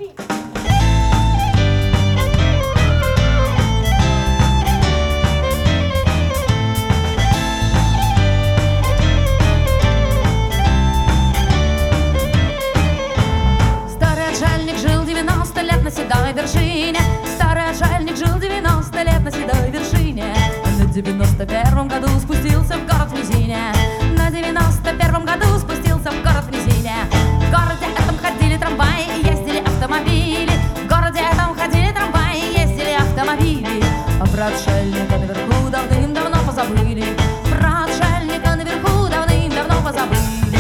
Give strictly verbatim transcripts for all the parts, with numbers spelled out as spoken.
седой вершине. Старый отшельник жил девяносто лет на седой вершине. На девяносто первом году спустился в город в низине. На девяносто первом году спустился в город в низине. В городе этом ходили трамваи и ездили автомобили. В городе этом ходили трамваи и ездили автомобили. А про отшельника наверху давным-давно позабыли. Про отшельника наверху давным-давно позабыли.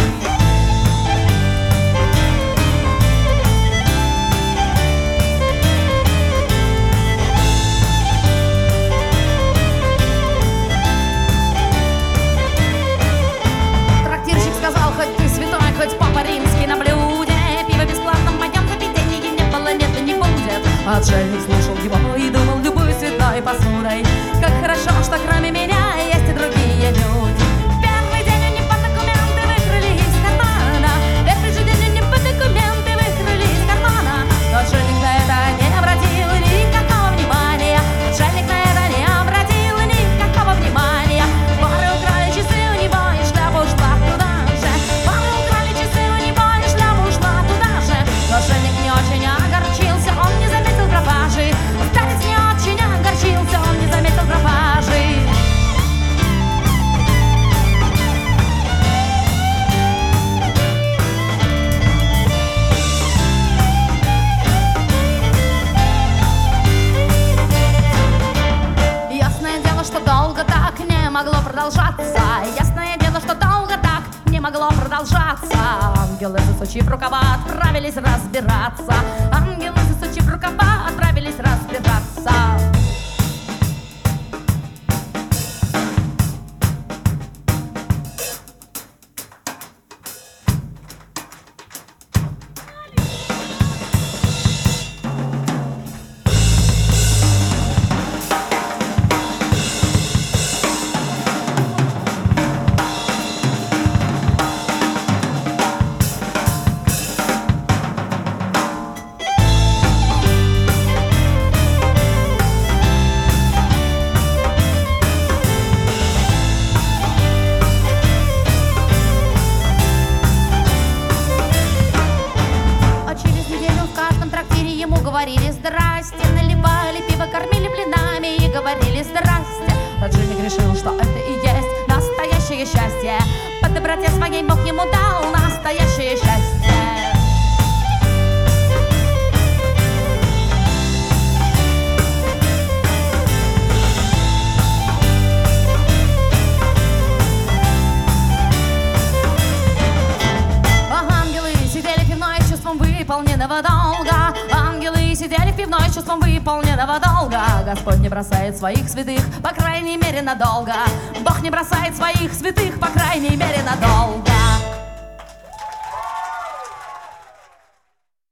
Хоть папа римский на блюде, пиво бесплатно в моем заведении не было, нет и не будет. Отшельник слушал его и думал любой цветной посудой, как хорошо, что кроме меня есть и другие люди. В первый день у него документы выкрали из кармана. В первый же день у него документы выкрали из кармана. Но отшельник на это не обратил никакого внимания. Отшельник на это не обратил никакого внимания. Воры украли часы у него и шляпа ушла туда. Отшельник не очень огорчился, он не заметил пропажи. Старец не очень огорчился, он не заметил пропажи. Ясное дело, что долго так не могло продолжаться. Ясное дело, что долго так не могло продолжаться. Ангелы, засучив рукава, отправились разбираться. Ангелы, засучив рукава, отправились разбираться. Говорили здрасте, наливали пиво, кормили блинами и говорили здрасте. Отшельник решил, что это и есть настоящее счастье. По доброте своей Бог ему дал настоящее счастье. Ангелы сидели в пивной с чувством выполненного долга. Ангелы сидели в пивной с чувством выполненного долга. Господь не бросает своих святых, по крайней мере, надолго. Бог не бросает своих святых, по крайней мере, надолго.